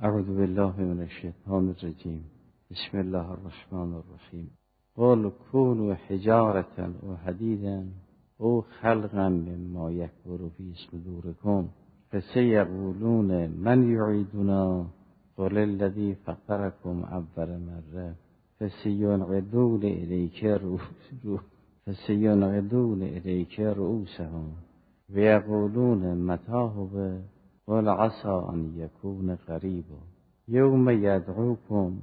اعوذ بالله من الشیطان الرجیم. بسم الله الرحمن الرحیم. قل كونوا حجارة او حدیدا او خلقا مما یکبر فی صدورکم فسیقولون من یعیدنا قل الذی فطرکم اول مره فسینغضون الیک رؤوسهم و یقولون متى هو قل عسى ان یکون قریبا یوم یدعوکم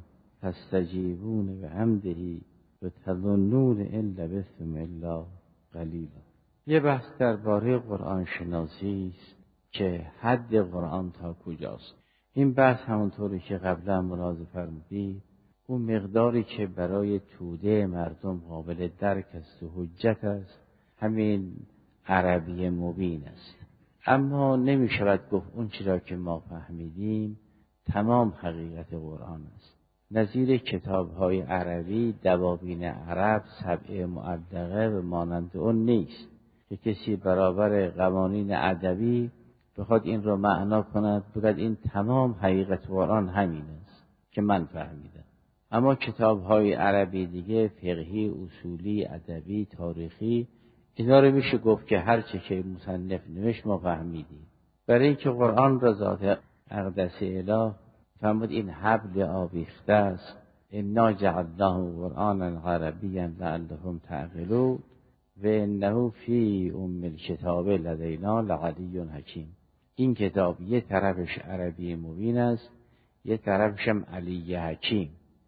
فاستجیبون بحمده و تظنون ان لبثتم الا قلیلا. یه بحث درباره قرآن شناسی است که حد قرآن تا کجاست. این بحث همونطوری که قبلا ملاحظه فرمودید اون مقداری که برای توده مردم قابل درک است و حجت است همین عربی مبین است. اما نمی شود گفت اون چرا که ما فهمیدیم تمام حقیقت قرآن است. نظیر کتاب‌های عربی دواوین عرب سبع معلقه و مانند اون نیست که کسی برابر قوانین ادبی بخواد این رو معنا کند بگوید این تمام حقیقت قرآن همین است که من فهمیدم. اما کتاب‌های عربی دیگه فقهی، اصولی، ادبی، تاریخی اینا رو میشه گفت که هر چه که مصنف نوشت ما فهمیدیم. برای اینکه قرآن را ذات اقدس اله فرمود این حبل آویخته است. انا جعلناه قرآنا عربیا لعلهم تعقلون و انه فی ام الکتاب لدینا لعلی حکیم. این کتاب یه طرفش عربی مبین است، یه طرفش هم علی حکیم.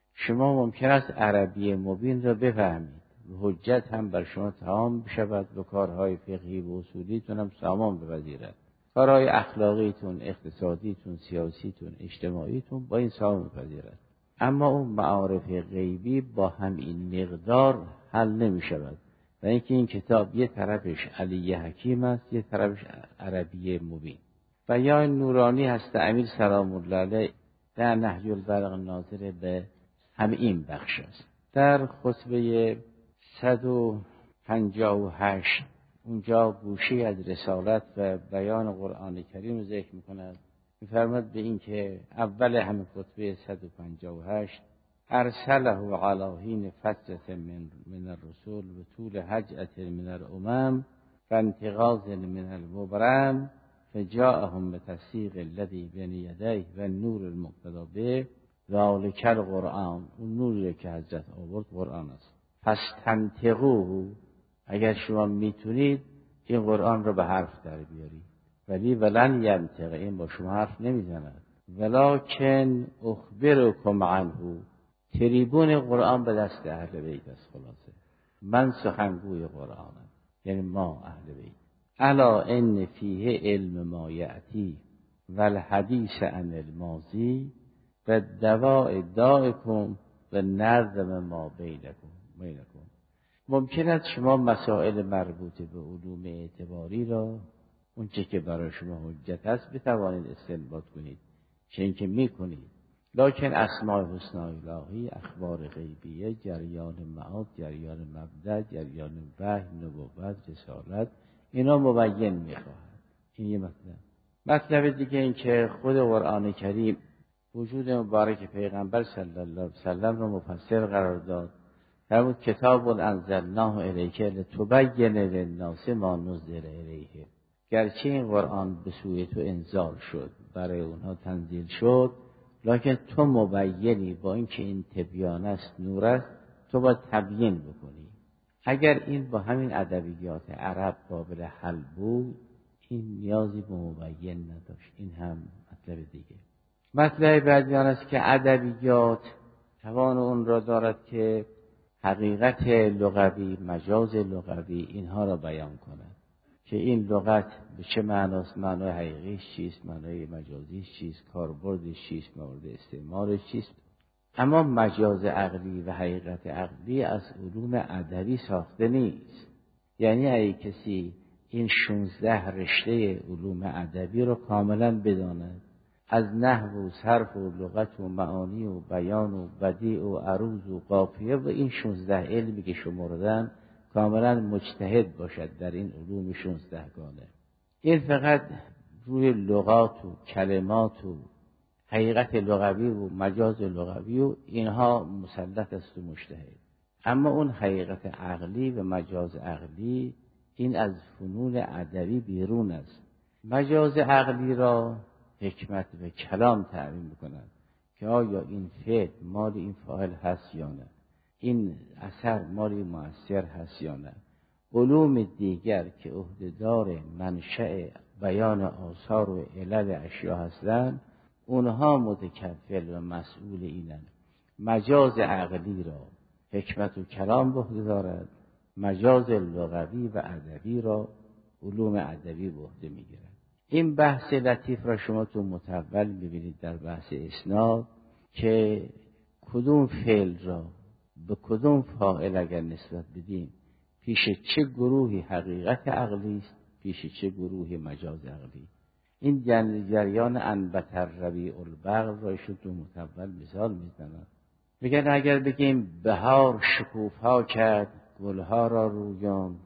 شما ممکن است عربی مبین را بفهمید و حجت هم بر شما تمام بشود و کارهای فقهی و اصولیتون هم تمام بپذیرد. کارهای اخلاقیتون، اقتصادیتون، سیاسیتون، اجتماعیتون با این تمام بپذیرد. اما اون معارف غیبی با هم این مقدار حل نمی شود. و اینکه این کتاب یه طرفش علی حکیم است، یه طرفش عربی مبین. بیان نورانی هست امیر سلام الله علیه در نهج البلاغه ناظر به همین بخش است. در خطبه 158 اونجا گوشه از رسالت و بیان قرآن کریم رو ذکر می‌کند. می‌فرماید به این که اول همین خطبه 158 ارسله علی حین فترة من الرسول و طول هجعة من الامم فانتقاض من المبرم فجاءهم بتصدیق الذی بین یدیه و نور المقتدی به ذالک القرآن. اون نوری که حضرت آورد قرآن است. پس تنطقوه، اگر شما میتونید این قرآن رو به حرف در بیارید. ولی ولن ینطق، این با شما حرف نمیزند. ولکن اخبرکم عنه، تریبون قرآن به دست اهل بیت است. خلاصه من سخنگوی قرآنم، یعنی ما اهل بیت. الا ان فیه علم ما یأتی و الحدیث عن الماضی و دواء دائکم و نظم ما بینکم. ممکن است شما مسائل مربوط به علوم اعتباری را اون چه که برای شما حجت است بتوانید استنباط کنید، چه اینکه میکنید. لکن اسماء حسنا الهی، اخبار غیبیه، جریان معاد، جریان مبدأ، جریان وحی، نبوت، رسالت، اینا مبین میخواهد. این یه مطلب دیگه این که خود قرآن کریم وجود مبارک پیغمبر صلی الله علیه وسلم رو مفسر قرار داد. فرمود کتاب انزلناه الیک لتبین للناس ما نزل الیهم. گرچه این قرآن به سوی تو انزال شد، برای اونها تنزیل شد، لکن تو مبینی، با اینکه این تبیان است، نور است، تو باید تبیین بکنی. اگر این با همین ادبیات عرب قابل حل بود این نیازی به مبین نداشت. این هم مطلب دیگه. مطلب بعدی آن است که ادبیات توان اون را دارد که حقیقت لغوی، مجاز لغوی اینها را بیان کند که این لغت به چه معناست، معنای حقیقیش چیست، معنای مجازیش چیست، کاربردش چیست، مورد استعمالش چیست. اما مجاز عقلی و حقیقت عقلی از علوم ادبی ساخته نیست. یعنی اگه کسی این 16 رشته علوم ادبی رو کاملا بداند، از نحو و صرف و لغت و معانی و بیان و بدیع و عروض و قافیه و این 16 علمی که شمردن کاملا مجتهد باشد در این علوم 16 گانه. این فقط روی لغات و کلمات و حقیقت لغوی و مجاز لغوی و اینها مسلط است و مجتهد. اما اون حقیقت عقلی و مجاز عقلی این از فنون ادبی بیرون است. مجاز عقلی را حکمت و کلام تعیین می‌کند که آیا این فعل مال این فاعل هست یا نه، این اثر مال مؤثر هست یا نه. علوم دیگر که عهده‌دار منشأ بیان آثار و علل اشیا هستند اونها متکفل و مسئول اینند. مجاز عقلی را حکمت و کلام به عهده دارد، مجاز لغوی و ادبی را علوم ادبی به عهده میگیرد. این بحث لطیف را شما تو متول میبینید در بحث اسناد که کدوم فعل را به کدوم فاعل اگر نسبت بدیم پیش چه گروهی حقیقت عقلی است، پیش چه گروهی مجاز عقلی. این جریان انبت الربیع البقل را ایشون تو متول مثال میزنند. میگن اگر بگیم بهار شکوفا کرد، گلها را رویاند،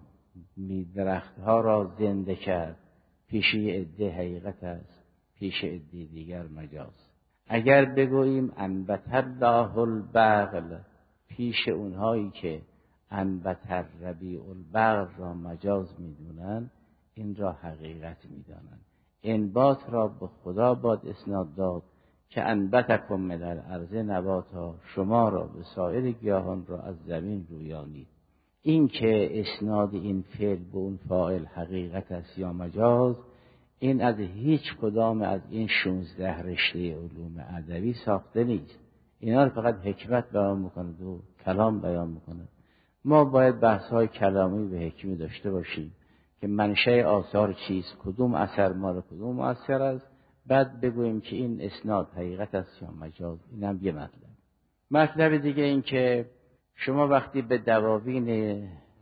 درختها را زنده کرد، پیش یه عده حقیقت است، پیش عده دیگر مجاز. اگر بگوییم انبت الله البقل، پیش اونهایی که انبت الربیع البقل را مجاز میدونن این را حقیقت میدانند. انبات را به خدا باد اسناد داد که انبتکم من الارض نباتا، شما را به سایر گیاهان را از زمین رویانید. این که اسناد این فعل به اون فاعل حقیقت است یا مجاز، این از هیچ کدام از این 16 رشته علوم ادبی ساخته نیست. اینا رو فقط حکمت بیان میکنه و کلام بیان میکنه. ما باید بحث‌های کلامی و حکمی داشته باشیم که منشأ آثار چیست، کدوم اثر مال کدوم مؤثر است، بعد بگوییم که این اسناد حقیقت است یا مجاز. اینم یه مطلب دیگه این که شما وقتی به دواوین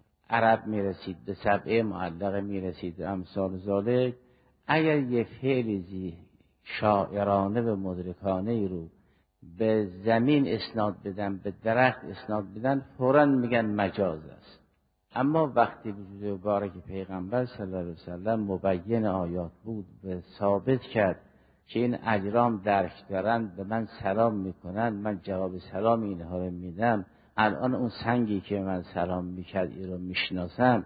عرب میرسید، به سبعه معلقه میرسید امثال ذالک، اگر یه فعلی شاعرانه و مدرکانه ای رو به زمین اسناد بدن، به درخت اسناد بدن، فوراً میگن مجاز است. اما وقتی وجود بارک پیغمبر صلی الله علیه وسلم مبین آیات بود و ثابت کرد که این اجرام درک دارن، به من سلام میکنن، من جواب سلام اینها رو میدم، الان اون سنگی که من سلام میکرد این رو میشناسم،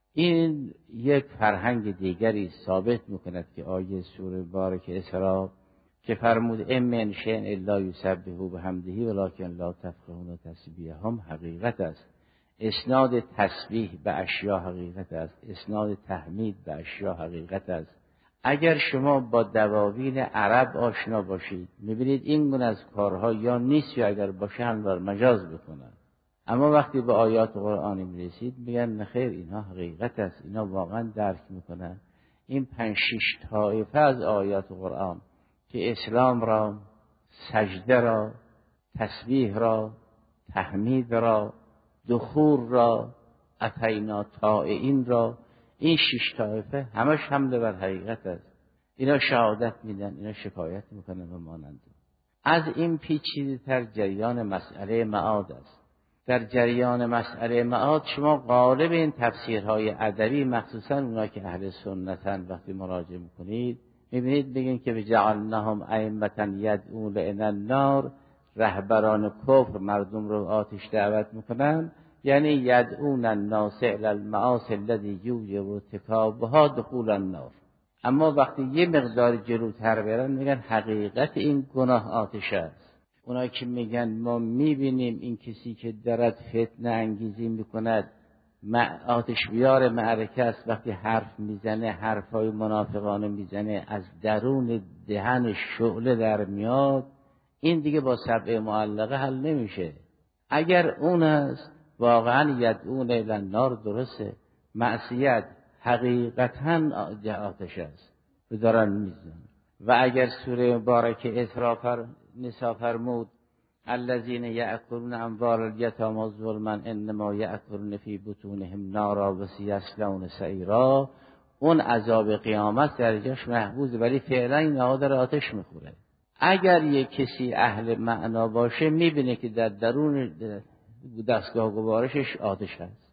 این یک فرهنگ دیگری ثابت میکند که آیه سوره بارک اسراء که فرمود ام من شیء الا یسبح بحمده ولکن لا تفقهون تسبیحهم حقیقت است. اسناد تسبیح به اشیا حقیقت است، اسناد تحمید به اشیا حقیقت است. اگر شما با دواوین عرب آشنا باشید میبینید این گونه از کارها یا نیست یا اگر باشه هموار مجاز بکنن. اما وقتی به آیات قرآنی میرسید میگن نخیر اینها حقیقت است، اینا واقعا درک میکنن. این 5-6 طایفه از آیات قرآن که اسلام را، سجده را، تسبیح را، تحمید را، دخول را، اتینا طائعین را، این 6 طایفه همش حمله بر حقیقت است. اینا شهادت میدن، اینا شکایت میکنن و مانند. از این پیچیده‌تر جریان مسئله معاد است. در جریان مسئله معاد شما غالب این تفسیرهای ادبی، مخصوصا اونا که اهل سنتن، وقتی مراجعه میکنید میبینید بگین که بجعلناهم ائمة یدعون الی النار، رهبران کفر مردم رو آتش دعوت میکنن، یعنی یدعون الناس الی المعاصی الذی یوجب ارتکابها دخول النار. اما وقتی یه مقدار جلوتر برن میگن حقیقت این گناه آتش است. اونایی که میگن ما میبینیم این کسی که دارد فتنه انگیزی میکند آتش بیار معرکه است، وقتی حرف میزنه حرفای منافقانه میزنه از درون دهن شعله در میاد، این دیگه با سبع معلقه حل نمیشه. اگر اون است واقعا یدعون الی النار درسته، معصیت حقیقتا آتش است و دارن میزنن. و اگر سوره مبارکه اسراء نساء فرمود الذین یأکلون اموال الیتامی ظلما انما یأکلون فی بطونهم نارا و سیصلون سعیرا، اون عذاب قیامت درجاش محفوظه، ولی فعلا اینها در آتش میخوره. اگر یک کسی اهل معنا باشه میبینه که در درون دستگاه گوارشش آتش هست.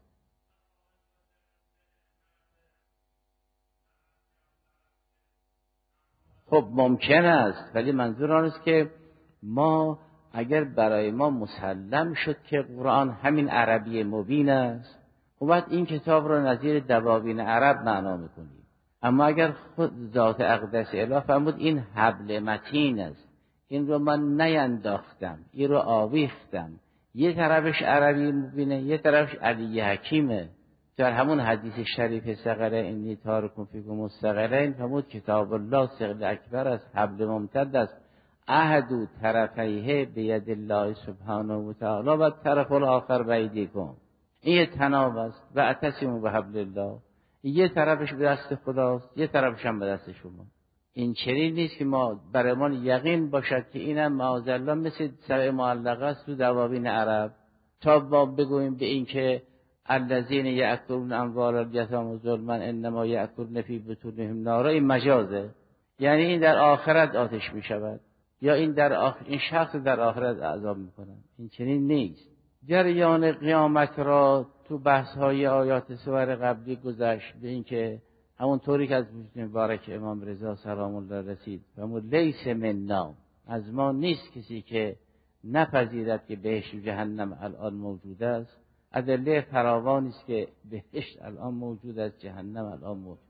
خب ممکن است، ولی منظور آن است که ما اگر برای ما مسلم شد که قرآن همین عربی مبین است، خب باید این کتاب را نظیر دواوین عرب معنا میکنیم. اما اگر خود ذات اقدس اله فرمود این حبل متین است، این رو من نینداختم، این رو آویختم، یه طرفش عربی مبینه، یه طرفش علی حکیمه. در همون حدیث شریف صغره انی تارکم فیکم الثقلین فرمود کتاب الله ثقل اکبر است، حبل ممتد است، احد طرفیه بید الله سبحانه و تعالی و طرف الاخر بایدیکم. این یه تناب است و اعتصموا بحبل الله، یه طرفش به دست خداست، یه طرفش هم به دست شما. این چنین نیست که ما برای ما یقین باشد که اینم معاذالله مثل سبع معلقه است تو دواوین عرب، تا ما بگوییم به این که الذین یأکلون اموال الیتامی ظلما انما یأکلون فی بطونهم نارا، این مجازه، یعنی این در آخرت آتش می شود یا این این شخص در آخرت عذاب می کنند. این چنین نیست. جریان قیامت را تو بحث های آیات سور قبلی گذشت به این که همون طوری که از مبارک امام رضا سلام الله رسید فرمود لیس منا، از ما نیست کسی که نپذیرد که بهشت و جهنم الان موجود است. ادله فراوانی است که بهشت الان موجود است، جهنم الان موجود،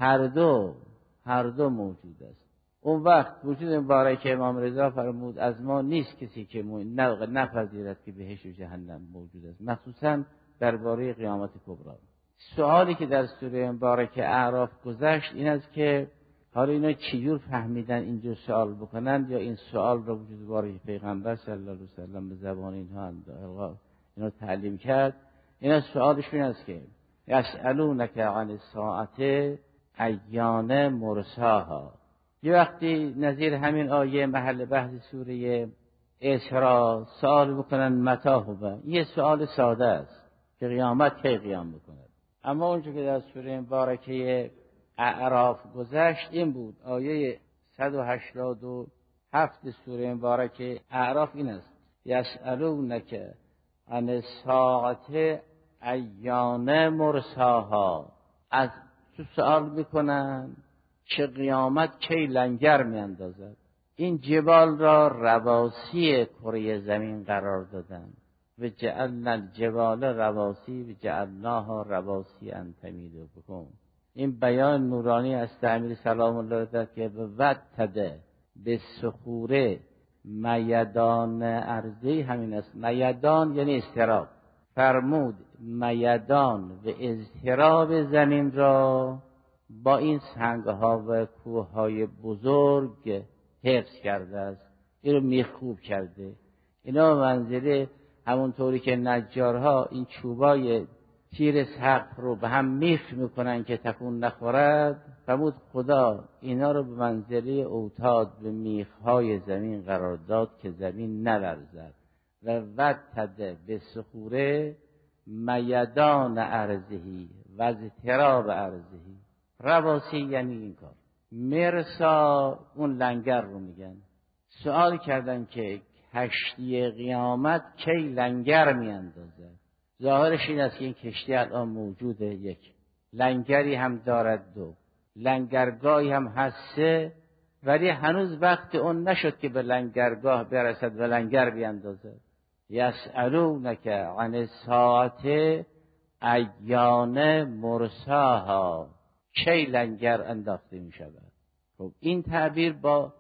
هر دو موجود است. اون وقت وجود مبارک امام رضا فرمود از ما نیست کسی که نپذیرد که بهشت و جهنم موجود است، مخصوصا درباره قیامت کبری. سوالی که در سوره مبارک اعراف گذشت این است که حالا اینا چجور فهمیدن اینجور سوال بکنند، یا این سوال را وجود مبارک پیغمبر صلی الله علیه و سلم به زبان اینها اینو تعلیم کرد. اینا سوالشون این است که یسألونک عن الساعة ایان مرساها، یه وقتی نظیر همین آیه محل بحث سوره اسراء سوال بکنن متی هو، یه سوال ساده است که قیامت کی قیام میکند. اما اونجا که در سوره مبارکه اعراف گذشت این بود، آیه 187 سوره مبارکه اعراف این است یسألونک عن الساعة ایان مرساها، از تو سوال میکنن که قیامت کی لنگر میاندازد. این جبال را رواسی کره زمین قرار دادن و جعلنا الجبال رواسی و جعلناها رواسی ان تمید بکم. این بیان نورانی از امیر سلام الله داد که وتده به صخوره میدان ارضی، همین است میدان یعنی اضطراب، فرمود میدان و اضطراب زمین را با این سنگها و کوههای بزرگ حفظ کرده است، این رو میخکوب کرده. اینا منزله همونطوری که نجارها این چوبای تیر سقف رو به هم میخ میکنن که تکون نخورد، فرمود خدا اینا رو به منزله اوتاد به میخهای زمین قرار داد که زمین نلرزد. و وتد به صخوره میدان ارضهی و اضطراب ارضهی، رواسی یعنی این کار. مرسا اون لنگر رو میگن. سوال کردن که کشتی قیامت کی لنگر میاندازه؟ ظاهرش این است که این کشتی الان موجوده، یک لنگری هم دارد، دو لنگرگاهی هم هست، سه، ولی هنوز وقت اون نشد که به لنگرگاه برسد و لنگر بیاندازه. یسألونک عن الساعة ایان مرساها، کی لنگر انداخته می شود. خب این تعبیر با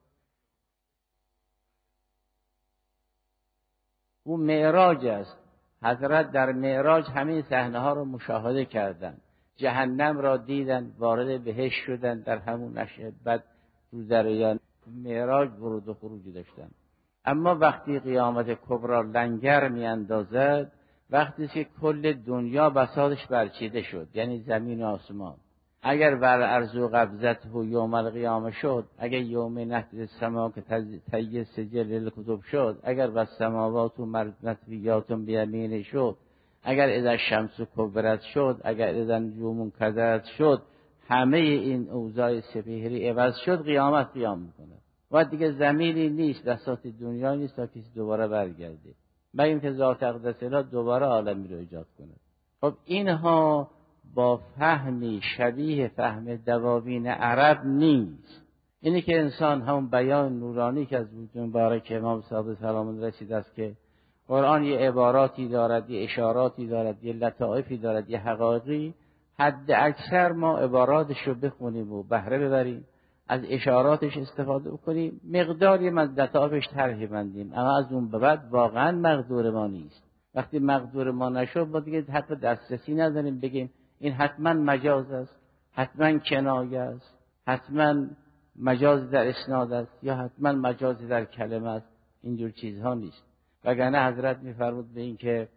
اون معراج است. حضرت در معراج همین صحنه ها رو مشاهده کردند، جهنم را دیدن، وارد بهشت شدن، در همون نشه بعد رو جریان معراج ورود و خروج داشتن. اما وقتی قیامت کبری لنگر می اندازد، وقتی که کل دنیا بساطش برچیده شد، یعنی زمین و آسمان، اگر بر ارض و قبضته یوم القیامه شد، اگر یوم نحت السما که طی سجل الکتب شد، اگر بر سماوات و مطویات بیمینه شد، اگر اذا الشمس کبرت شد، اگر اذا النجوم کدرت شد، همه این اوضاع سپهری عوض شد، قیامت قیام میکنه. و دیگه زمینی نیست، بساط دنیا نیست تا کسی دوباره برگرده، مگر اینکه ذات اقدس اله دوباره عالمی رو ایجاد کنه. خب اینها با فهمی شبیه فهم دواوین عرب نیست. اینی که انسان همون بیان نورانی که از وجود مبارک امام صادق سلام الله رسیده است که قرآن یه عباراتی دارد، یه اشاراتی دارد، یه لطائفی دارد، یه حقایقی، حد اکثر ما عباراتش رو بخونیم و بهره ببریم، از اشاراتش استفاده بکنیم، مقداری من لطائفش طرح بندیم، اما از اون به بعد واقعا مقدور ما نیست. وقتی مقدور ما نشد ما دیگه حق دسترسی نداریم بگیم این حتما مجاز است، حتما کنایه است، حتما مجاز در اسناد است یا حتما مجاز در کلمه است. اینجور چیزها نیست. وگرنه حضرت می‌فرمود به این که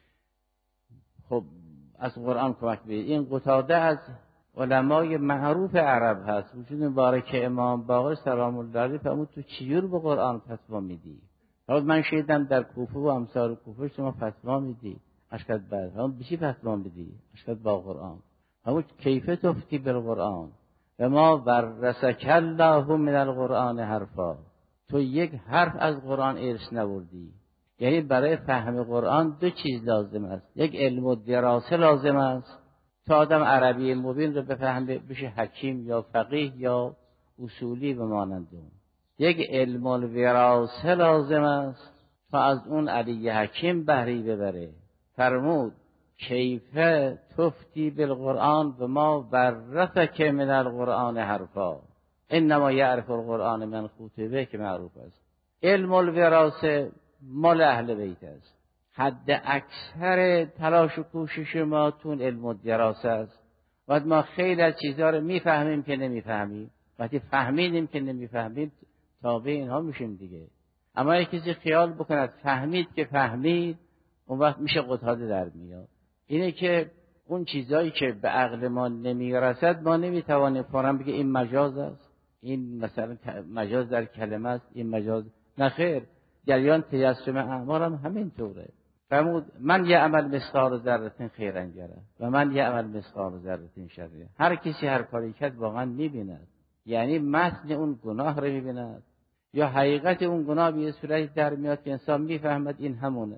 خب از قرآن کمک بگیرید. این قتاده از علمای معروف عرب هست. وجود مبارک امام باقر سلام الله علیه فرمود تو چجور به قرآن فتوا میدی؟ من شیدم در کوفه و امثال کوفه شما فتوا میدی، اشکال بعد هم به چی فتوا میدی؟ اشکال با قرآن. همون کیف تفتی بالقرآن و ما ورثک الله من القرآن حرفا. تو یک حرف از قرآن ارث نبردی. یعنی برای فهم قرآن دو چیز لازم است. یک علم و دراسه لازم است تا آدم عربی مبین رو بفهمه بشه حکیم یا فقیه یا اصولی به مانند اون. یک علم و دراسه لازم است تا از اون علی حکیم بهره ببره. فرمود کیف تفتی بالقرآن و ما ورثک من القرآن حرفا انما یعرف القرآن من خطبه که معروف است. علم الوراثه مال اهل بیت است. حد اکثر تلاش و کوشش ما تون علم و دراسه است. وقتی ما خیلی از چیزها رو میفهمیم که نمیفهمیم، وقتی فهمیدیم که نمیفهمیم تابع اینها میشیم دیگه. اما یک کسی خیال بکند فهمید که فهمید، اون وقت میشه قطاده در میاد. اینه که اون چیزایی که به عقل ما نمیرسد ما نمیتوانیم فوراً بگیم این مجاز است، این مثلا مجاز در کلمه است، این مجاز نخیر. جریان تجسم اعمال هم همین طوره. فرمود من یعمل مثقال ذره خیرا یره و من یعمل مثقال ذره شرا. هر کسی هر کاری کرد واقعا میبیند، یعنی متن اون گناه رو میبیند یا حقیقت اون گناه به صورتی در میاد که انسان میفهمد این همونه.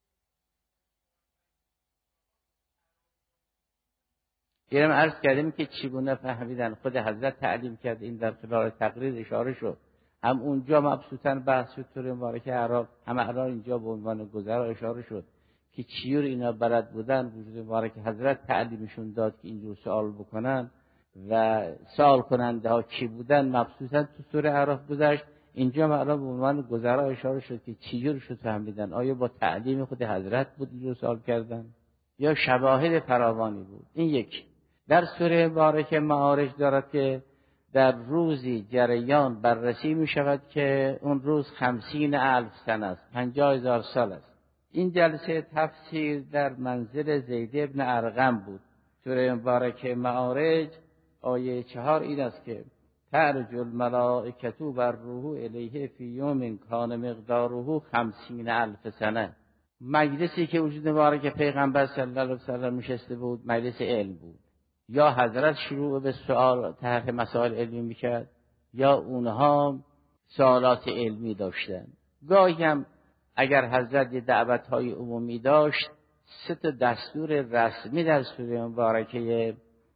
اینم عرض کردیم که چگونه فهمیدن. خود حضرت تعلیم کرد، این در خلال تقریر اشاره شد. هم اونجا مبسوطاً بحث شد طور مبارک عرب، هم الان اینجا به عنوان گذرا اشاره شد که چیور اینا بلد بودن. وجود مبارک حضرت تعلیمشون داد که اینجور سوال بکنن و سوال کننده ها کی بودن. مبسوطاً تو سوره عرب گذشت. اینجا الان به عنوان گذرا اشاره شد که چیور شد فهمیدن. آیا با تعلیم خود حضرت بود اینجور سوال کردن یا شواهد فراوانی بود؟ این یک. در سوره مبارک معارج دارد که در روزی جریان بررسی می شود که اون روز 50,000 سنه است، 50,000 سال است. این جلسه تفسیر در منزل زید ابن ارقم بود. سوره مبارک معارج آیه 4 این است که تعرج الملائکة والروح الیه فی یوم کان مقداره 50,000 سنه. مجلسی که وجود مبارک پیغمبر صلی الله علیه و سلم نشسته بود مجلس علم بود. یا حضرت شروع به سوال طرح مسائل علمی میکرد یا اونها سوالات علمی داشتن. گاهی هم اگر حضرت دعوت‌های عمومی داشت 3 دستور رسمی در سوره مبارکه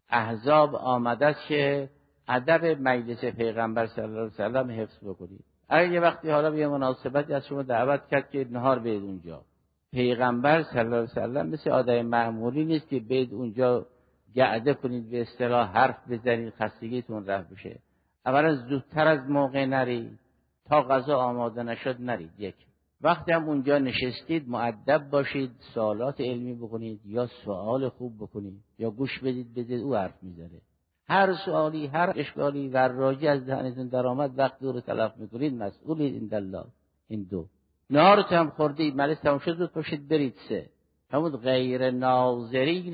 احزاب آمده است که ادب مجلس پیغمبر صلی الله علیه و سلم حفظ بکنید. اگر یه وقتی حالا به مناسبتی از شما دعوت کرد که نهار برید اونجا، پیغمبر صلی الله علیه و سلم مثل آدم معمولی نیست که برید اونجا قعده کنید به اصطلاح حرف بزنید خستگیتون رفع بشه. اولا زودتر از موقع نرید، تا غذا آماده نشد نرید. یک وقتی هم اونجا نشستید مؤدب باشید، سوالات علمی بکنید یا سوال خوب بکنید یا گوش بدید او حرف میزنه. هر سوالی هر اشکالی در راجع از دهنتون در آمد وقتی رو تلف میکنید مسئولید عندالله. این دو. نهارتون هم خوردید مجلس تموم شد زود پاشید برید. 3 همون غیر ناظرین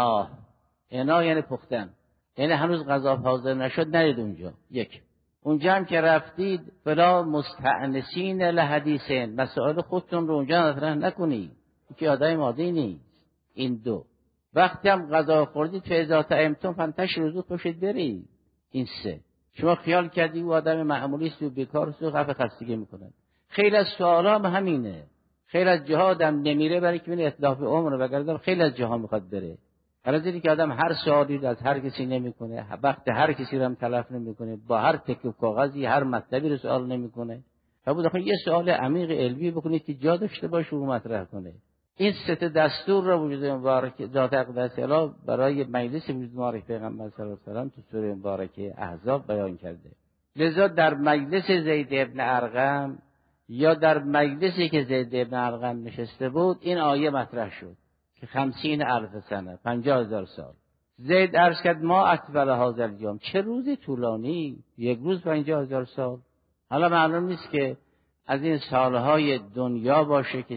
انا یعنی پختن، یعنی هنوز غذا حاضر نشد نرید اونجا. یک اونجا هم که رفتید فلا مستأنسین لحدیثین، مسائل خودتون رو اونجا مطرح نکنید که آدم عادی نیست. این 2 وقتی هم غذا خوردید فاذا طعمتم فانتشروا زود پاشید برید. این 3 شما خیال کردی او آدم معمولی است و بیکار است و خستگی میکنه. خیلی از سوالا هم همینه. خیلی از جهاد هم نمیره برای که این اتلاف عمر و گردن خیلی از جهان میخواد بره. از اینکه آدم هر سوالی از هر کسی نمیکنه، وقت هر کسی رو هم تلف نمیکنه، با هر تکه کاغذی هر مطلبی رو سوال نمیکنه. بود آخه یه سوال عمیق علمی بکنید که جا داشته باشه و مطرح کنه. این سه دستور را وجود مبارک ذات اقدس اله برای مجلس وجود مبارک پیغمبر صلی الله علیه و آله تو سوره مبارکه احزاب بیان کرده. لذا در مجلس زید ابن ارقم یا در مجلسی که زید ابن ارقم نشسته بود این آیه مطرح شد که 50,000 سنه 50,000 سال. زید عرض کرد ما اطول هذا الیوم، چه روزی طولانی، یک روز 50,000 سال. حالا معلوم نیست که از این سالهای دنیا باشه که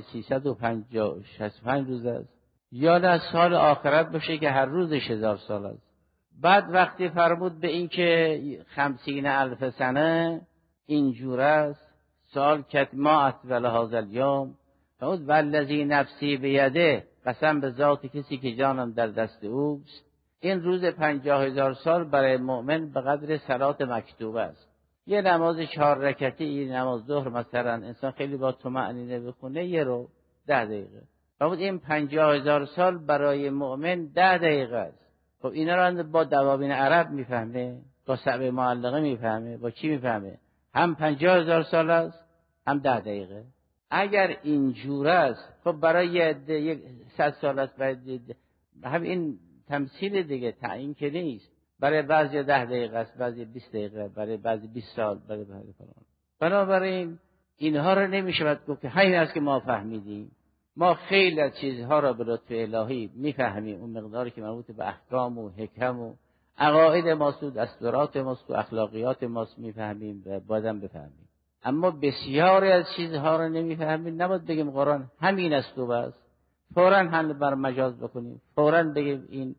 365 روز است یا نه سال آخرت باشه که هر روزش 1000 سال است. بعد وقتی فرمود به این که 50,000 سنه اینجور است، سال کرد ما اطول هذا الیوم، فرمود والذی نفسی بیده، قسم به ذات کسی که جانم در دست اوست، این روز 50,000 سال برای مؤمن به قدر صلات مکتوبه است. یه نماز 4 رکعتی، یه نماز ظهر مثلا انسان خیلی با طمأنینه بخونه 10 دقیقه. فرمود این 50,000 سال برای مؤمن 10 دقیقه است. خب اینا رو با دواوین عرب میفهمه، با سبع معلقه میفهمه، با چی میفهمه؟ هم 50,000 سال است هم 10 دقیقه. اگر اینجور است خب برای 100 سال است، هم این تمثیل دیگه تعیین که نیست. برای بعضی 10 دقیقه است، بعضی 20 دقیقه، برای بعضی 20 سال، برای بعضی فلان. بنابراین اینها رو نمیشه گفت که همین است که ما فهمیدیم. ما خیلی از چیزها را به لطف الهی میفهمیم، اون مقداری که مربوط به احکام و حکم و عقاید ماست و دستورات ماست و اخلاقیات ماست میفهمیم و بازم بفهمیم. اما بسیاری از چیزها را نمیفهمیم. نباید بگیم قرآن همین است و بس، فوراً حمل بر مجاز بکنیم، فوراً بگیم این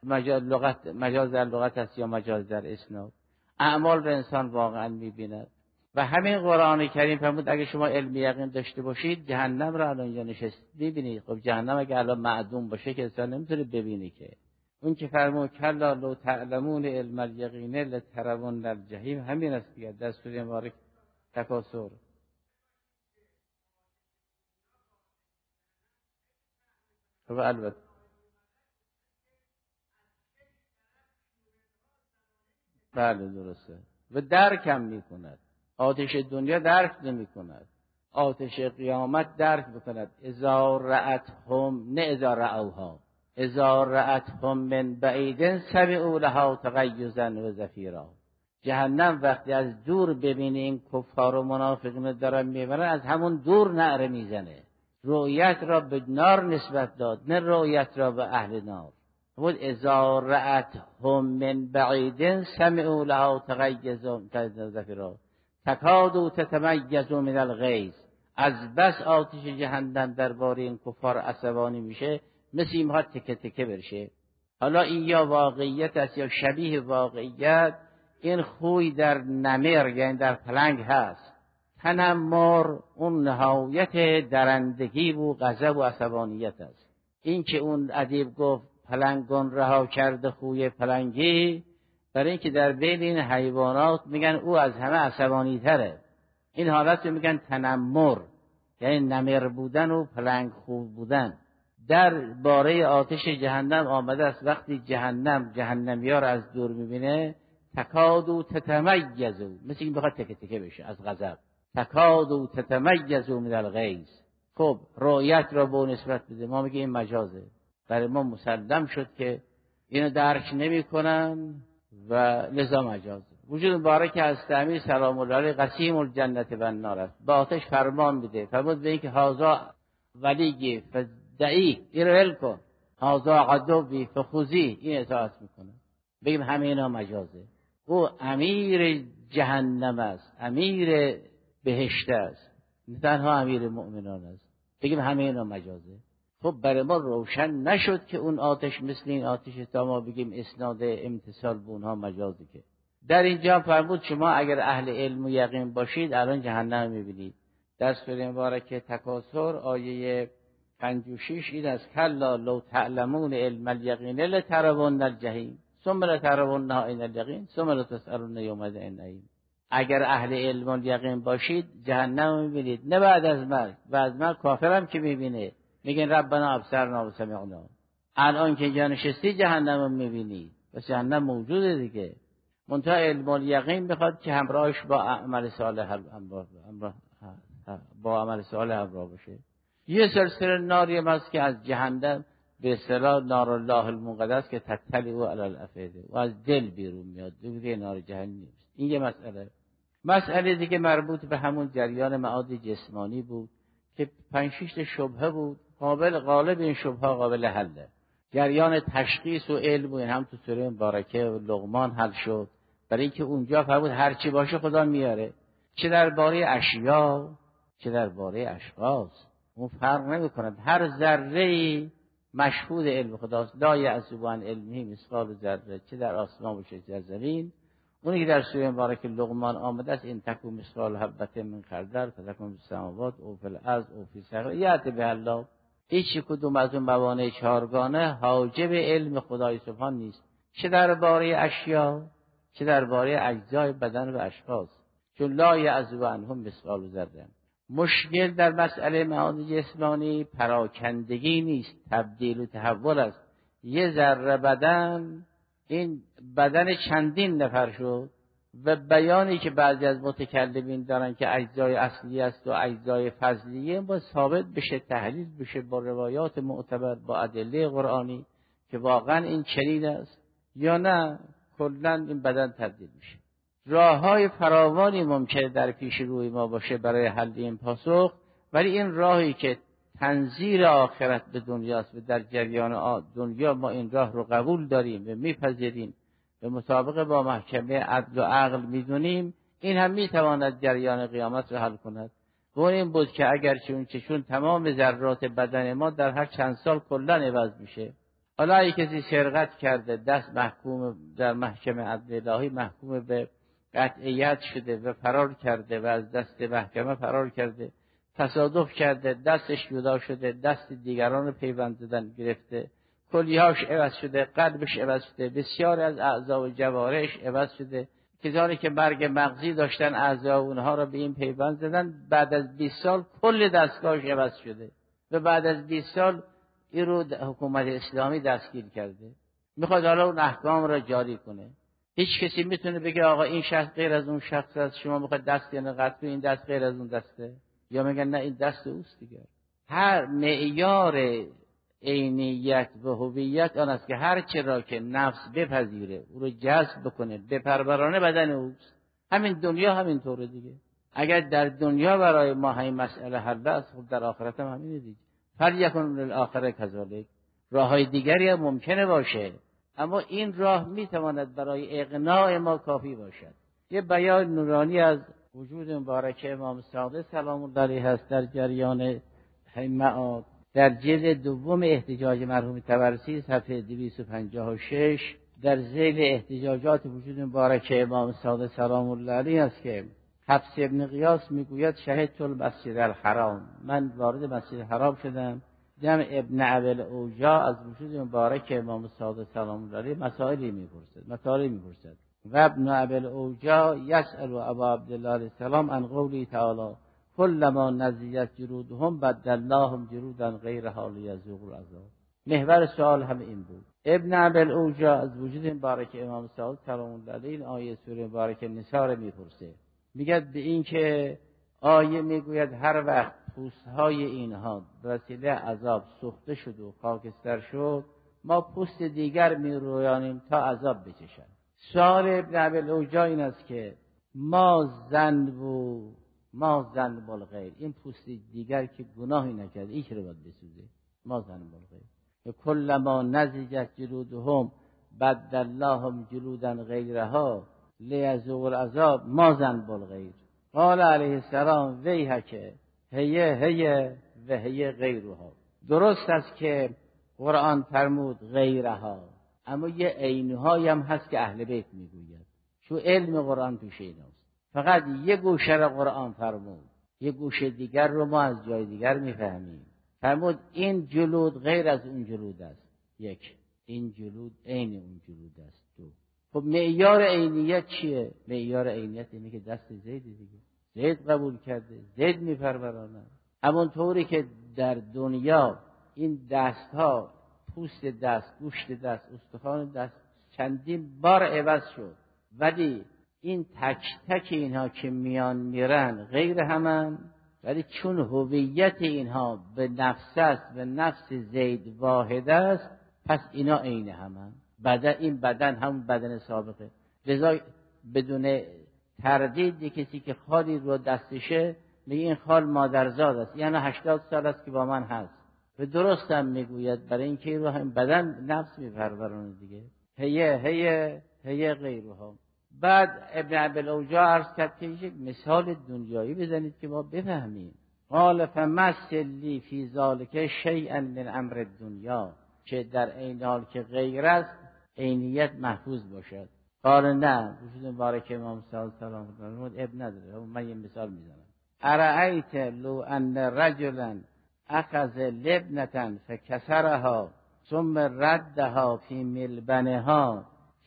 مجاز در لغت است یا مجاز در اسناد. اعمال رو انسان واقعا میبیند و همین قرآن کریم فرمود اگه شما علم یقین داشته باشید جهنم رو الان اینجا نشست ببینید. خب جهنم اگه الان معدوم باشه که انسان نمیتونه ببینه که. اون که فرمود کلا لو تعلمون علم الیقین لترون الجحیم، همین است دیگه در سوره مبارک تکاثر. خب البته بله درسته و درک هم میکند. آتش دنیا درک نمی کند، آتش قیامت درک بکند. اذا رأتهم نه اذا رأوها، اذا رأتهم من بعید سمعوا لها تغیظا و زفیرا. جهنم وقتی از دور ببینه این کفار و منافقین دارن میبرن، از همون دور نعره میزنه. رؤیت را به نار نسبت داد، نه رؤیت را به اهل نار. بود اذا رأتهم من بعید سمعوا لها تغیظا و زفیرا تکاد تتمیز من الغیظ. از بس آتش جهنم درباره این کفار عصبانی میشه، مثل این ها تکه تکه برشه. حالا این یا واقعیت است یا شبیه واقعیت. این خوی در نمر یعنی در پلنگ هست. تنمر اون نهایت درندگی و غضب و عصبانیت است. این که اون ادیب گفت پلنگان رها کرده خوی پلنگی، برای اینکه در بین این حیوانات میگن او از همه عصبانی تره. این حالت رو میگن تنمر، یعنی نمر بودن و پلنگ خوب بودن. در باره آتش جهنم آمده است وقتی جهنمیار از دور میبینه تکادو تتمیزو، مثل این بخواد تکه تکه بشه از غضب. تکادو تتمیزو من الغیظ. خب رؤیت را به نسبت بده، ما میگه این مجازه. برای ما مسلم شد که اینو درک نمیکنن و لذا مجازه. وجود مبارک از امیر سلام الله علیه قسیم الجنت و النار است. با آتش فرمان میده، فرمود به این که هازا ولیگی فدعی ایرل کن، هازا عدوی فخوزی، این اطاعت میکنه. بگیم همه اینا مجازه. او امیر جهنم است، امیر بهشت است، نه تنها امیر مؤمنان است. بگیم همه اینا مجازه. خب برای ما روشن نشد که اون آتش مثل این آتش تا ما بگیم اسناد امتصال به اونها مجازه. که در اینجا فرمود شما اگر اهل علم و یقین باشید الان جهنم میبینید. در سوره مبارکه تکاثر آیه 56 این است کلا لو تعلمون علم الیقین لترون الجحیم ثم لترونها عین الیقین ثم لتسألن یومئذ عن النعیم. اگر اهل علم و یقین باشید جهنم میبینید، نه بعد از مرگ. بعد از مرگ کافرم که میبینه میگن ربنا ابصرنا و سمعنا. الان که اینجا نشستی جهنم رو میبینی، پس جهنم موجوده دیگه. منتها علم الیقین میخواد که همراهش با عمل صالح همراه باشه. یه سلسله ناری هم هست که از جهنم به اصطلاح نار الله المقدس که تطلع و علی الافئده و از دل بیرون میاد، دیگه نار جهنم نیست. این یه مسئله دیگه مربوط به همون جریان معاد جسمانی بود که 5-6 شبهه بود، غالب این شبهه قابل حله. جریان تشخیص و علم و این هم تو سوره مبارکه و لقمان حل شد، برای اینکه اونجا فرمود هر چی باشه خدا میاره، چه درباره اشیا چه درباره اشخاص، اون فرق نمیکنه. هر ذره‌ای مشهود علم خداست. لا یعزب عن علمه مثقال ذره، چه در آسمان باشه چه در زمین. اونی که در سوره مبارکه لقمان آمده است، این تکو مثقال حبه من خردل فتکن فی السماوات او فی الارض او فی الصخر یأتی بها الله. هیچ کدوم از اون موانع چهارگانه حاجب علم خدای سبحان نیست، چه درباره اشیا چه درباره اجزای بدن و اشخاص، چون لا یعزب عنهم مثقال ذره. مشکل در مسئله معاد جسمانی پراکندگی نیست، تبدیل و تحول است. یه ذره بدن، این بدن چندین نفر شد و بیانی که بعضی از متکلمین دارن که اجزای اصلی است و اجزای فضلیه با ثابت بشه، تحلیل بشه با روایات معتبر، با ادله قرآنی که واقعا این چنین است یا نه، کلا این بدن تبدیل میشه. راه‌های فراوانی ممکنه در پیش روی ما باشه برای حل این پاسخ، ولی این راهی که تنظیر آخرت به دنیاست و در جریان دنیا ما این راه رو قبول داریم و میپذیریم به مطابق با محکمه عدل و عقل میدونیم، این هم میتواند جریان قیامت رو حل کند. و این بود که اگر چون تمام ذرات بدن ما در هر چند سال کلا عوض میشه. حالا اگه کسی سرقت کرده، دست محکوم در محکمه عدل الهی محکوم به قطعیت شده و فرار کرده و از دست محکمه فرار کرده، تصادف کرده دستش جدا شده، دست دیگران رو پیوند زدن گرفته، کلیهاش عوض شده، قلبش عوض شده، بسیار از اعضا و جوارحش عوض شده. کسانی که مرگ مغزی داشتن اعضا اونها رو به این پیوند زدن، بعد از 20 سال کل دستگاهش عوض شده و بعد از 20 سال این رو حکومت اسلامی دستگیر کرده، میخواد حالا اون احکام را جاری کنه. هیچ کسی میتونه بگه آقا این شخص غیر از اون شخص است، شما میخواد دست یا قطع این دست غیر از اون دسته، یا میگن نه این دست اوست دیگه. هر معیار عینیت و هویت آن است که هر چه را که نفس بپذیره او رو جذب بکنه بپرورانه بدن اوست. همین دنیا همین طوره دیگه. اگر در دنیا برای ما همین مسئله حل است، خب در آخرت هم همینه دیگه. فلیکن للآخرة کذالک. راههای دیگری هم ممکنه باشه، اما این راه میتواند برای اقناع ما کافی باشد. یه بیان نورانی از وجود مبارک امام صادق سلام الله علیه هست در جریان معاد، در جلد دوم احتجاج مرحوم طبرسی صفحه 256 در ذیل احتجاجات وجود مبارک امام صادق سلام الله علیه است که حفص ابن قیاس میگوید شهدت المسجد الحرام، من وارد مسجد حرام شدم. جمع ابن ابل اوجا از وجود مبارک امام صادق سلام الله علیه مطالبی میپرسد و ابن ابل اوجا یسأل ابا عبدالله علیه السلام عن قوله تعالی کلما نضجت جلودهم بدلناهم جلودا غیرها لیذوقوا العذاب. محور سوال هم این بود. ابن ابل اوجا از وجود مبارک امام صادق سلام الله علیه این آیه سوره مبارک نساء رو میپرسه، میگه به این که آیه میگوید هر وقت پوستهای اینها به وسیله عذاب سوخته شد و خاکستر شد، ما پوست دیگر میرویانیم تا عذاب بچشن. سوال ابن ابل اوجا این است که ما ذنب الغیر، این پوست دیگر که گناهی نکرده این چرا باید بسوزه؟ ما ذنب الغیر کلما نضجت جلودهم بدلناهم جلودا غیرها لیذوقوا العذاب ما ذنب الغیر. قال علیه السلام ویحک هی و هی غیرها. درست است که قرآن فرمود غیرها، اما یه عینهای هم هست که اهل بیت میگوید، چون علم قرآن توش ایناست. فقط یه گوشه را قرآن فرمود، یه گوشه دیگر رو ما از جای دیگر میفهمیم. فرمود این جلود غیر از اون جلود است. یک، این جلود عین اون جلود است. دو، خب معیار عینیت چیه؟ معیار عینیت اینه که دست زید دیگه، زید قبول کرده، زید میپرورانه. همون طوری که در دنیا این دست ها پوست دست، گوشت دست، استخوان دست چندین بار عوض شد، ولی این تک تک اینها که میرن غیر همن، ولی چون هویت اینها به نفس است، به نفس زید واحد است، پس اینا عین همن. این بدن همون بدن سابقه. لذا بدون تردید کسی که خالی رو دستشه میگه این خال مادرزاد است، یعنی 80 سال است که با من هست. و درست هم میگوید، برای اینکه رو هم بدن نفس میپرورونه دیگه. هیه غیرها. بعد ابن ابی‌الاوجاع عرض کرد که یک مثال دنیایی بزنید که ما بفهمیم. قال فمثل لی فی ذلک شیئا من امر الدنیا، که در عین حال که غیر است عینیت محفوظ باشد. قال نه، وجود مبارک امام صادق سلام الله علیه اب نداره. من یه مثال میزنم. ارأیت لو ان رجلا اخذ لبنة فکسرها ثم ردها فی ملبنها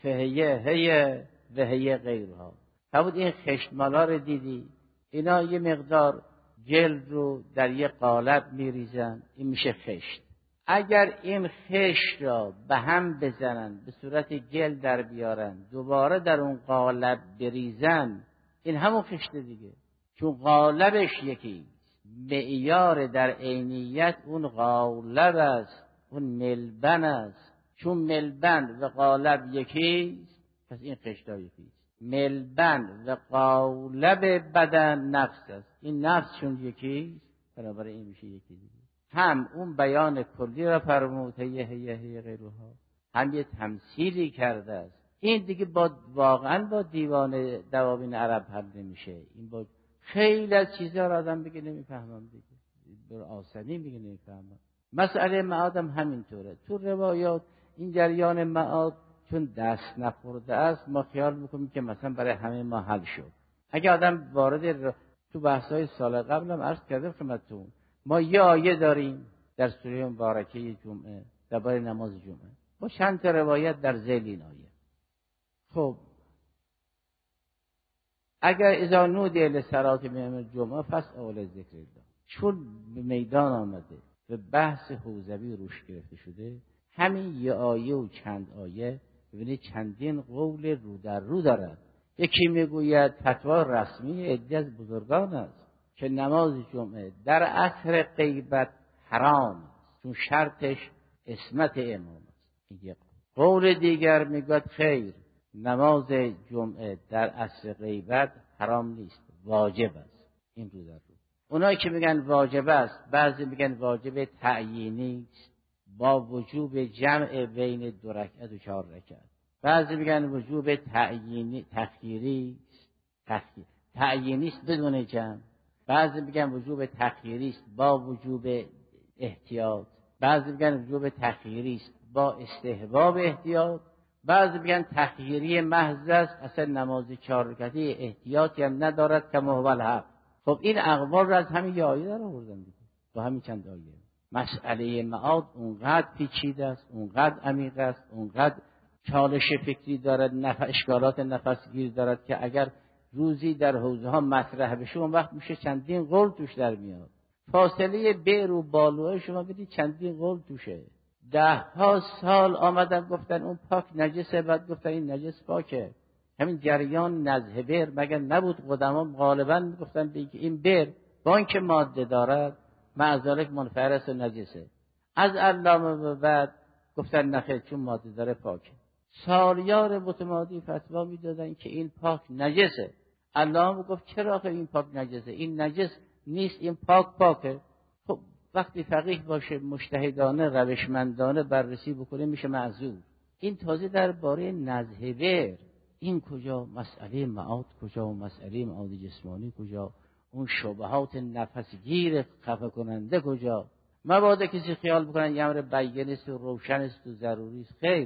فهیه و هی غیرها. فرمود این خشتمالا رو دیدی؟ اینا یه مقدار جلد رو در یه قالب میریزن، این میشه خشت. اگر این خشت را به هم بزنن، به صورت گل در بیارن، دوباره در اون قالب بریزن، این همون خشت دیگه، چون قالبش یکی، معیار در عینیت اون قالب است، اون ملبن است. چون ملبن و قالب یکی، پس این خشتا یکیست. ملبن و قالب بدن نفس است، این نفس چون یکیست برابر این میشه یکی دیگه. هم اون بیان کلی را فرمود هی غیرها، هم یه تمثیلی کرده است. این دیگه واقعا با دیوان دواوین عرب حل نمیشه. این با خیلی از چیزها را آدم بگه نمیفهمم دیگه، بر آسانی میگه نمیفهمم. مسئله معاد هم همینطوره. تو روایات این جریان معاد چون دست نخورده است، ما خیال میکنیم که مثلا برای همه ما حل شد. اگه آدم وارد تو بحث‌های سال قبل هم عرض کردم خدمتتون، ما یه آیه داریم در سوره مبارکه جمعه درباره نماز جمعه با چند تا روایت در ذیل این آیه. خب اگر اذا نودی للصلاة من یوم الجمعه فاسعوا الی ذکر الله، چون به میدان آمده و بحث حوزوی روش گرفته شده، همین یه آیه و چند آیه ببینید چندین قول رو در رو دارد. یکی میگوید فتوا رسمی عده از بزرگان است که نماز جمعه در عصر غیبت حرام است، چون شرطش عصمت امام است. یک قول دیگر میگوید خیر، نماز جمعه در عصر غیبت حرام نیست، واجب است. این رو در رو. اونایی که میگن واجب است، بعضی میگن واجب تعیینی است با وجوب جمع بین 2 رکعت و 4 رکعت. بعضی میگن وجوب تعیینی تخییری است، تعیینی است بدون جمع. بعضی میگن وجوب تخییری است با وجوب احتیاط. بعضی میگن وجوب تخییری است با استحباب احتیاط. بعضی میگن تخییری محض است، اصلا نماز 4 رکعتی احتیاطی هم ندارد که هو الحق. خب این اقوال را از همین یه در آوردن دیگه، با همین چند آیه. مسئله معاد اونقدر پیچیده است، اونقدر عمیق است، اونقدر چالش فکری دارد، اشکالات نفسگیر دارد که اگر روزی در حوزه ها مطرح بشه اون وقت میشه چندین قول توش در میاد. فاصله بئر و بالوه شما بدید چندین قول توشه. 10 سال آمدن گفتن اون پاک نجسه، بعد گفتن این نجس پاکه. همین جریان نزه بئر مگر نبود؟ قدما غالبا گفتن که این بئر با اینکه ماده دارد معذالک منفرس و نجسه. از علامه به بعد گفتن نخیر چون ماده داره پاکه. سالیار متمادی فتوا میدادن که این پاک نجسه. علامه گفت چرا که این پاک نجسه؟ این نجس نیست، این پاکه. خب وقتی فقیه باشه مجتهدانه روشمندانه بررسی بکنه میشه معذور. این تازه درباره نزه بئر. این کجا مسئله معاد کجا و مسئله معاد جسمانی کجا؟ اون شبهات نفسگیر خفه کننده کجا؟ مبادا کسی خیال بکنن یه امر بیان است و روشن است و ضروری است. خیر،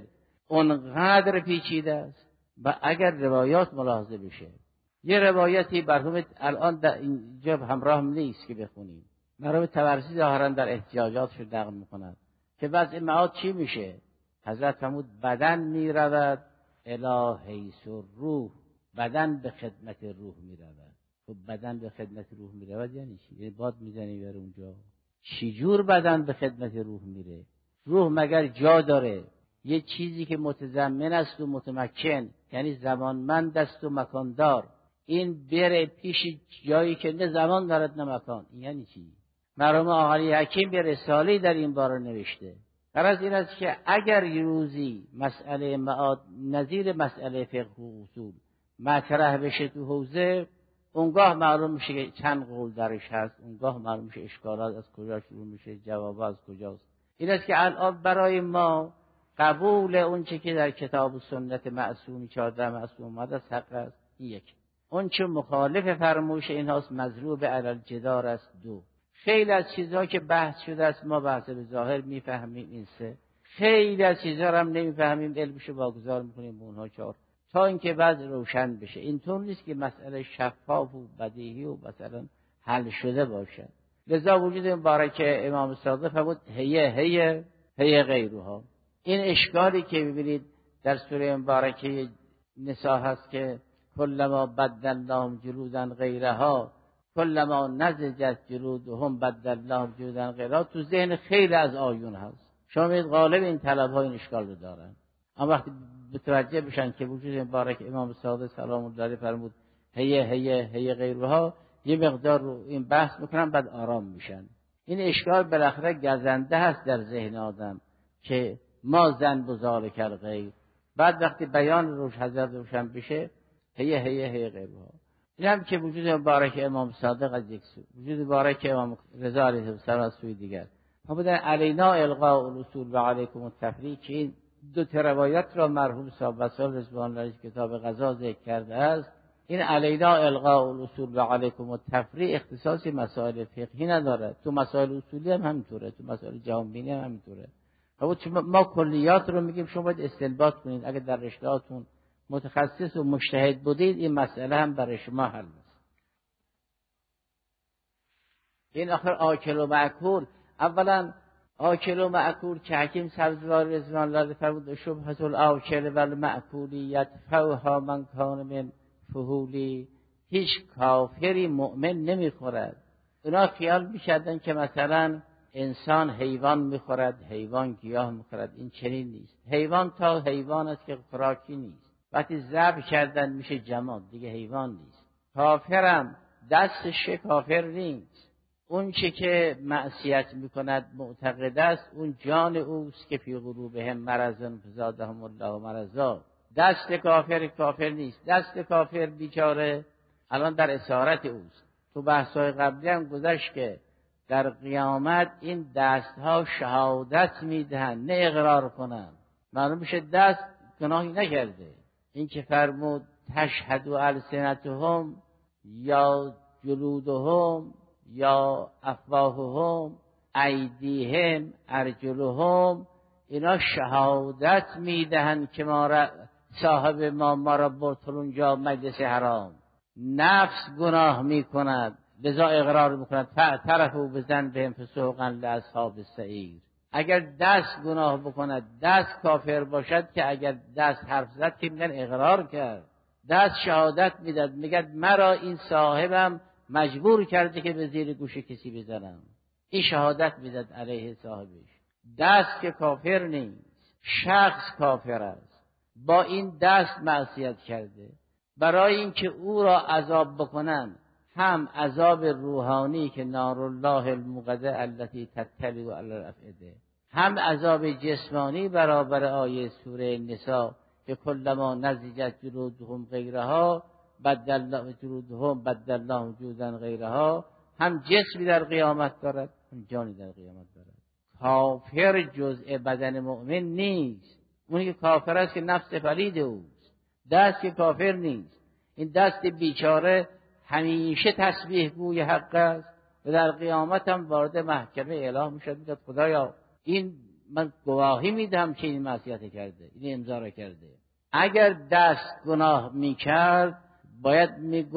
اونقدر پیچیده است. و اگر روایات ملاحظه بشه، یه روایتی برهم الان در اینجا همراه نیست که بخونیم، مرحوم طبرسی ظاهرا در احتیاجاتش نقل میکند که وضع معاد چی میشه. حضرت فرمود بدن میرود الی حیث الروح، بدن به خدمت روح میرود. خب بدن به خدمت روح میرود یعنی چی؟ یعنی باد میزنی بر اونجا. چی جور بدن به خدمت روح میره؟ روح مگر جا داره؟ یه چیزی که متضمن است و متمکن، یعنی زمانمند است و مکاندار، این بره پیش جایی که نه زمان دارد نه مکان. این یعنی چی؟ مرحوم آقای حکیم به رساله‌ای در این باره نوشته. غرض این است که اگر یه روزی مسئله معاد نظیر مسئله فقه و اصول مطرح بشه تو حوزه، اونگاه معلوم میشه که چند قول درش هست، اونگاه معلوم میشه اشکالات از کجا شروع میشه، جواب از کجاست. این است که الان برای ما قبول اون چه که در کتاب و سنت معصومی 14 معصوم اومده است حق است. این یک. اون چه مخالف فرمایش اینهاست مضروب علی الجدار است. دو، خیلی از چیزها که بحث شده است ما بحث به ظاهر میفهمیم. این سه، خیلی از چیزها رو هم نمیفهمیم، علمشو واگذار میکنیم به اونها. چهار، تا اینکه بعد روشن بشه. اینطور نیست که مسئله شفاف و بدیهی و مثلا حل شده باشد. لذا وجود مبارک امام صادق فرمود هی غیرها. این اشکالی که ببینید در سوره مبارکه نساء هست که کلما بدلناهم جلودا غیرها کلما نضجت جلودهم بدلناهم جلودا غیرها، تو ذهن خیلی از آیون هست. شما می‌بینید غالب این طلب‌ها این اشکال رو دارن. اما وقتی متوجه بشن که وجود مبارک امام صادق سلام الله علیه فرمود هی غیرها، یه مقدار رو این بحث میکنن، بعد آرام میشن. این اشکال بالاخره گزنده هست در ذهن آدم که ما زن بزار کل غیر، بعد وقتی بیان روش حضرت روشن بشه هی غیرها. این هم که وجود مبارک امام صادق از یک سو، وجود مبارک امام رضا علیه السلام از سوی دیگر. ما بودن علینا القاء الاصول و علیکم التفریق، که این دو تا روایت را مرحوم صاحب وصال رضوان الله کتاب غزا ذکر کرده است. این علینا القاء الاصول و علیکم التفریق اختصاصی مسائل فقهی نداره، تو مسائل اصولی هم همینطوره، تو مسائل جهان بینی هم همینطوره. ما کلیات رو میگیم، شما باید استنباط کنید. اگه در رشتهاتون متخصص و مجتهد بودید این مسئله هم برای شما حل است. این آخر آکل و مأکول، اولا آکل و مأکول که حکیم سبزوار رضوان الله فرمود شبهة الآکل و المأکولی یدفعها من کان من فحولی. هیچ کافری مؤمن نمیخورد. اونا خیال میکردن که مثلا انسان حیوان میخورد، حیوان گیاه میخورد. این چنین نیست. حیوان تا حیوان است که خوراکی نیست. وقتی ذبح کردن میشه جماد، دیگه حیوان نیست. کافرم دستش کافر نیست. اون چه که معصیت میکند معتقد است اون جان اوست که فی قلوبهم مرض فزادهم الله مرضا. دست کافر نیست. دست کافر بیچاره الان در اسارت اوست. تو بحث‌های قبلی هم گذشت که در قیامت این دستها شهادت میدهن نه اقرار کنن. معلوم میشه دست گناهی نکرده. این که فرمود تشهد السنتهم یا جلودهم یا افواههم ایدیهم ارجلهم، اینا شهادت میدهن که صاحب ما را برد اونجا مجلس حرام. نفس گناه میکند لذا اقرار میکند فاعترفوا بذنبهم فسوقا لاصحاب السعیر. اگر دست گناه بکند، دست کافر باشد که اگر دست حرف زد که میگن اقرار کرد، دست شهادت میداد، میگه مرا این صاحبم مجبور کرده که به زیر گوش کسی بزنم. این شهادت میداد علیه صاحبش. دست که کافر نیست، شخص کافر است، با این دست معصیت کرده. برای اینکه او را عذاب بکنن، هم عذاب روحانی که نار الله الموقده التي تطلع علی الافئده، هم عذاب جسمانی برابر آیه سوره نساء که کلما نضجت جلودهم غیرها بدلنا جلودهم بدلناهم جلودا غیرها، هم جسمی در قیامت دارد هم جانی در قیامت دارد. کافر جزء بدن مؤمن نیست. اونی که کافر است که نفس پلید اوست. دست که کافر نیست. این دست بیچاره همیشه تسبیح گوی حق است و در قیامت هم وارد محکمه اله میشد، میگه خدایا این من گواهی میدم که این معصیت کرده، این امضا را کرده. اگر دست گناه میکرد باید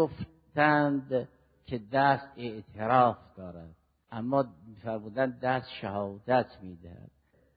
میگفتند که دست اعتراف دارد، اما فرمودن دست شهادت میدهد.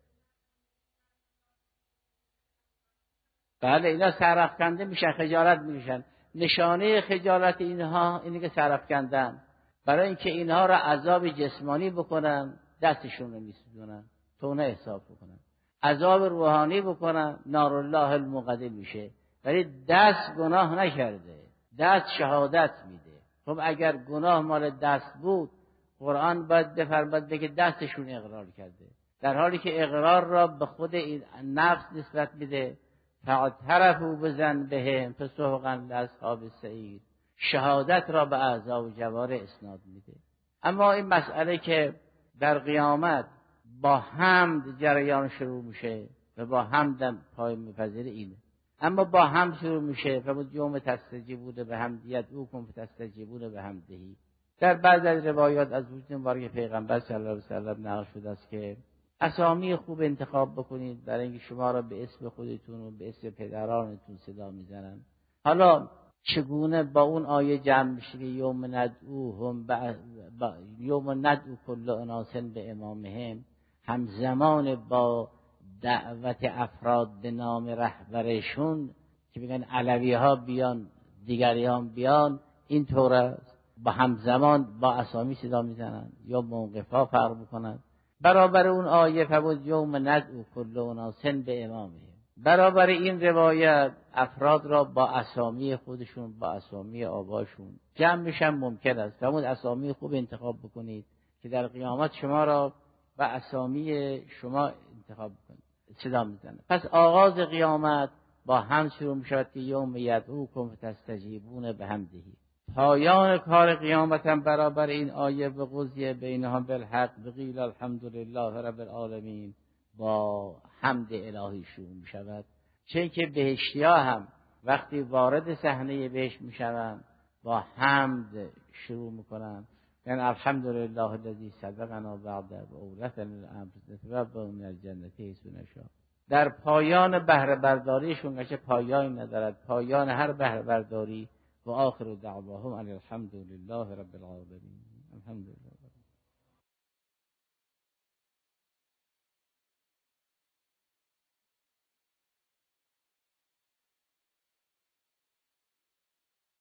بله اینا سرافکنده میشن، خجالت میکشن. نشانه خجالت اینها اینه که سرافکندن، برای اینکه اینها را عذاب جسمانی بکنن دستشون رو میسوزونن. تونه حساب بکنن، عذاب روحانی بکنن، نارالله الموقده میشه. ولی دست گناه نکرده، دست شهادت میده. خب اگر گناه مال دست بود قرآن باید بفرماید که دستشون اقرار کرده، در حالی که اقرار را به خود نفس نسبت میده. فاعترفوا بذنبهم فسحقا لاصحاب السعیر، شهادت را به اعضا و جوارح اسناد میده. اما این مسئله که در قیامت با حمد جریان شروع میشه و با حمد پای میپذیره اینه. اما با حمد شروع میشه فبود یوم تستجیبون به حمدیت او کن تستجیبون به حمدهی. در بعض از روایات از وجود مبارک پیغمبر صلی الله علیه و سلم نقل شده است که اسامی خوب انتخاب بکنید برای اینکه شما را به اسم خودتون و به اسم پدرانتون صدا میزنن. حالا چگونه با اون آیه جمع میشه که یوم ندعو کل اناس به امامهم، همزمان با دعوت افراد به نام رهبرشون که بگن علوی ها بیان دیگریان بیان، این طور است. با همزمان با اسامی صدا میزنن یا موقف ها فرق میکنن. برابر اون آیه فبود یوم ندعو کل اناس به امامهم، برابر این روایت افراد را با اسامی خودشون با اسامی آباشون جمع میشن ممکن است. همون اسامی خوب انتخاب بکنید که در قیامت شما را با اسامی شما انتخاب بکنید صدا میزنه. پس آغاز قیامت با حمد شروع میشود که یوم یدعوکم فتستجیبون به حمدهی. پایان کار قیامت هم برابر این آیه به قضیه بینهم بالحق بقیل الحمدلله رب العالمین با حمد الهی شروع می شود. چون که بهشتی ها هم وقتی وارد صحنه بهشت می شوند با حمد شروع می کنند، یعنی الحمدلله الذی صدقنا بعد و اورثنا الامر نتبوأ من الجنة حیث نشاء. در پایان بهره برداریشون که پایان ندارد، پایان هر بهره برداری و آخر دعواهم ان الحمدلله رب العالمین. الحمدلله.